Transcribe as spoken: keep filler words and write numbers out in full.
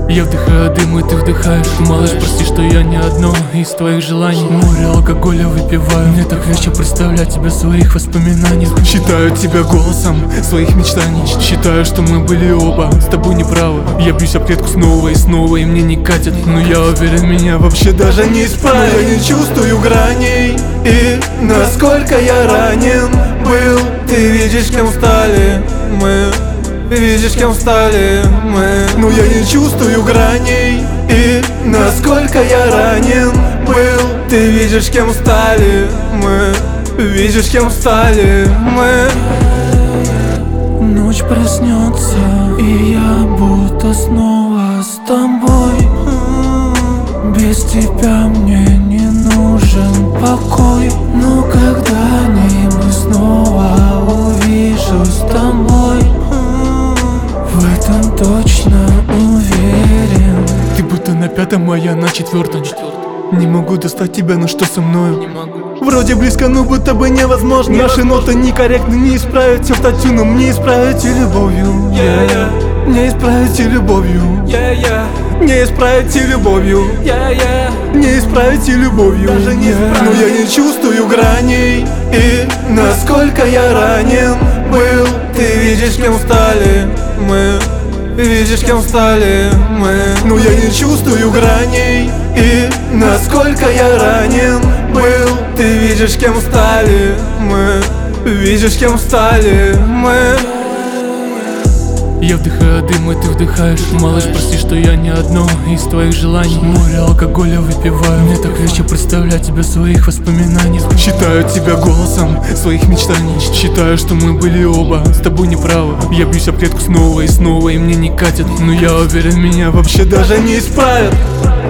Я вдыхаю дым, и ты вдыхаешь. Малыш, прости, что я не одно из твоих желаний. Море алкоголя выпиваю. Мне так легче представлять тебя в своих воспоминаниях. Считаю тебя голосом своих мечтаний. Считаю, что мы были оба с тобой неправы. Я бьюсь об клетку снова и снова, и мне не катит. Но я уверен, меня вообще даже не исправит. Я не чувствую граней, и насколько я ранен был. Ты видишь, кем стали мы. Видишь, кем стали мы. Но я не чувствую граней, и насколько я ранен был. Ты видишь, кем стали мы. Видишь, кем стали мы. Ночь проснется, и я будто снова с тобой. Без тебя мне не нужен покой. Но когда-нибудь снова увижу с тобой. В этом точно уверен. Ты будто на пятом, а я на четвертом. Не могу достать тебя, но что со мною? Вроде близко, но будто бы невозможно. Наши ноты некорректны, не исправить все в статью, но мне исправить и любовью. Yeah, yeah. Не исправить и любовью. Yeah, yeah. Не исправить и любовью. Yeah, yeah. Не исправить и любовью. Даже не исправить. Но я не чувствую граней, и насколько я ранен был. Ты видишь, кем стали мы. Видишь, кем стали мы. Но я не чувствую граней, и насколько я ранен был. Ты видишь, кем стали мы. Видишь, кем стали мы. Я вдыхаю дым, и ты вдыхаешь. Малыш, прости, что я не одно из твоих желаний. Море алкоголя выпиваю. Мне так легче представлять тебя в своих воспоминаниях. Считаю тебя голосом своих мечтаний. Считаю, что мы были оба с тобой неправы. Я бьюсь об клетку снова и снова, и мне не катит. Но я уверен, меня вообще Даже не исправят.